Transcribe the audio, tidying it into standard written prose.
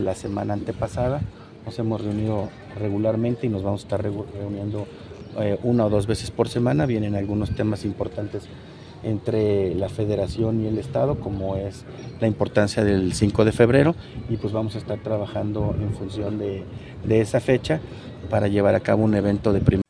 la semana antepasada. Nos hemos reunido regularmente y nos vamos a estar reuniendo una o dos veces por semana. Vienen algunos temas importantes entre la federación y el estado, como es la importancia del 5 de febrero, y pues vamos a estar trabajando en función de esa fecha para llevar a cabo un evento de primera